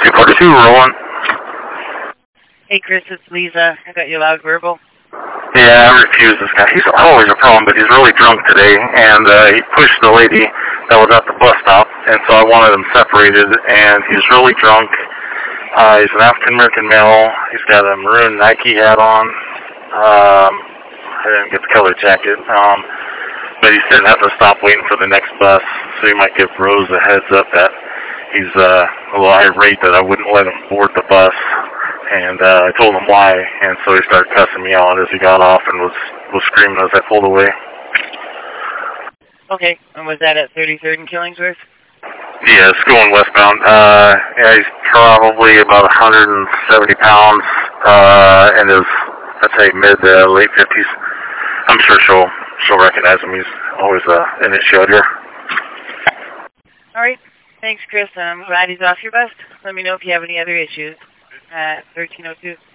242, rolling. Hey, Chris, it's Lisa. I got your loud verbal. Yeah, I refuse this guy. He's always a problem, but he's really drunk today, and he pushed the lady that was at the bus stop, and so I wanted them separated, and he's really drunk. He's an African-American male. He's got a maroon Nike hat on. I didn't get the color jacket, but he's sitting at the stop waiting for the next bus, so he might give Rose a heads up that he's a little irate that I wouldn't let him board the bus. And I told him why, and so he started cussing me out as he got off and was screaming as I pulled away. Okay, and was that at 33rd and Killingsworth? Yeah, it's going westbound. Yeah, he's probably about 170 pounds, and is, I'd say, mid-late 50s. I'm sure she'll recognize him. He's always an issue out here. All right, thanks, Chris. I'm glad he's off your bus. Let me know if you have any other issues. 1302.